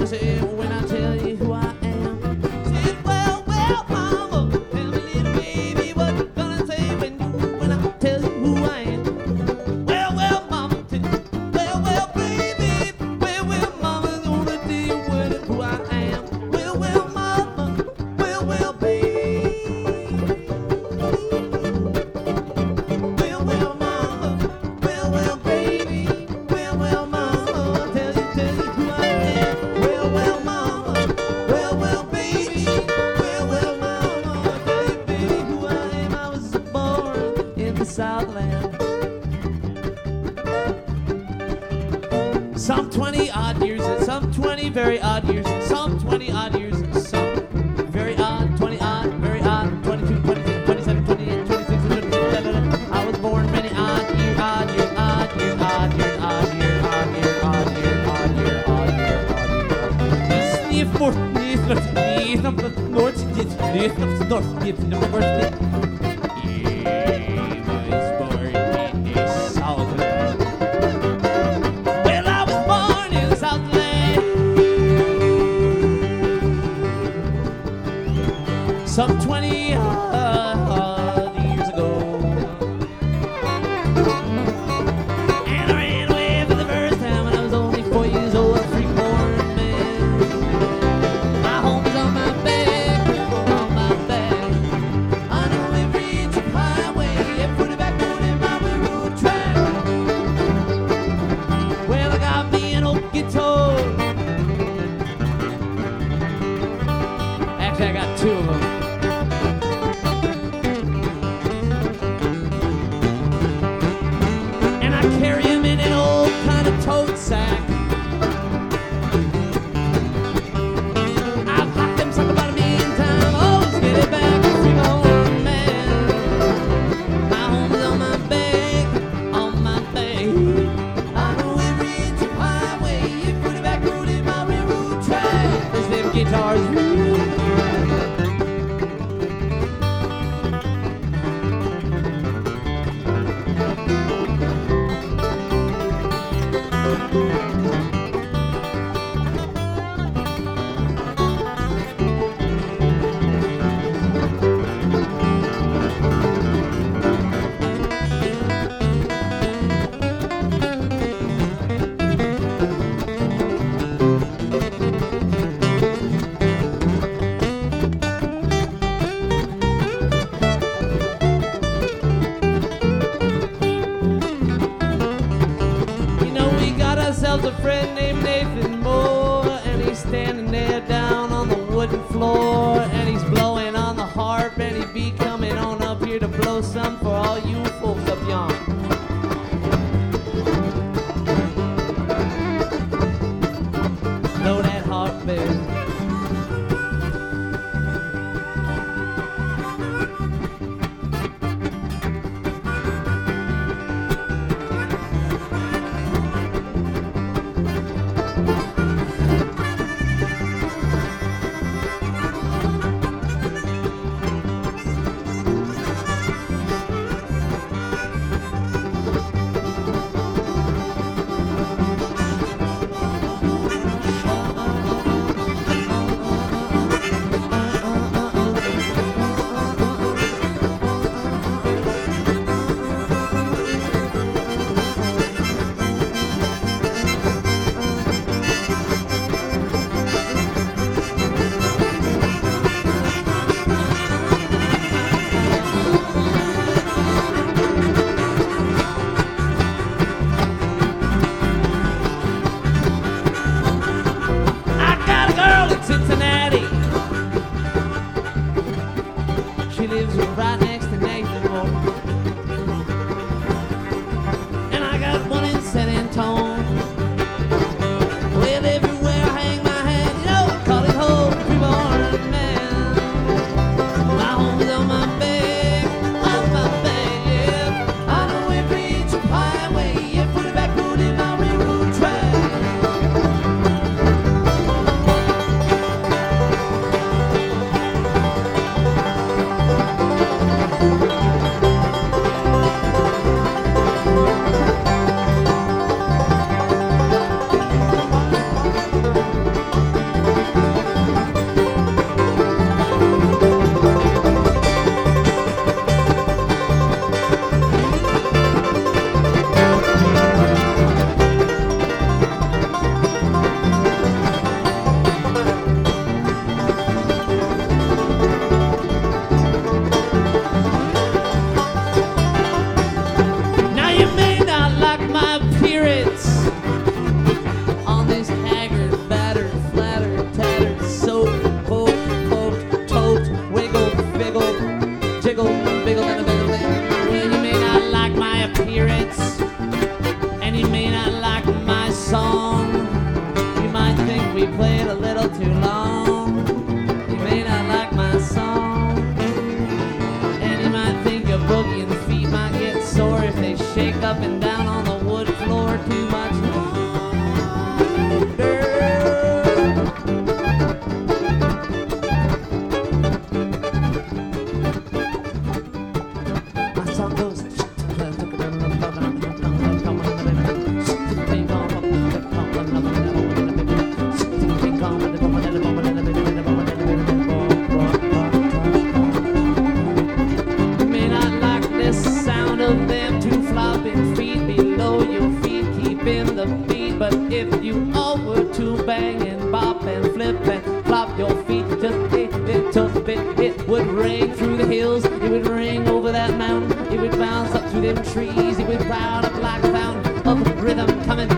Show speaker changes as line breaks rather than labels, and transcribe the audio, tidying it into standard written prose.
say when I tell you who I am. Said, well, mama, tell me, little baby, what you gonna say when I tell you who I am. Well, mama, well, baby, well, mama, gonna tell you who I am. Well, mama, well, baby. Well, mama, well, baby. Well, mama, tell you who I am. Well, mama, well, baby. Well, mama, tell you, baby, who I am. I was born in the Southland. Some 20 odd years, and some 20 very odd years, and some 20 odd years, and some very odd, 20 odd, very odd, 22, 26, 27, 28, 26, 27. I was born many odd years, odd years, odd years, odd years, odd years, odd years, odd years, odd years, odd years, odd years. Sniff for sniff, sniff, north, sniff, north, sniff, north. Some 20 odd years ago, and I ran away for the first time when I was only 4 years old, a free-born man. My home is on my back, on my back. I know every inch of highway, every back road in my railroad track. Well, I got me an old guitar. Actually, I got two of them. Carry him in an old kind of tote sack. I've packed them something about a million times. Always get it back, free home man. My home is on my back, on my back. I know every inch of highway, every back road in my railroad track. Cause them guitars rule. A friend named Nathan Moore, and he's standing there down on the wooden floor, and he's blowing on the harp, and he'd be coming on up here to blow some for all you folks up yonder. Blow that harp, baby. in the beat. But if you all were to bang and bop and flip and flop your feet just a little bit, it would ring through the hills, it would ring over that mountain, it would bounce up through them trees, it would bound up like a fountain of rhythm coming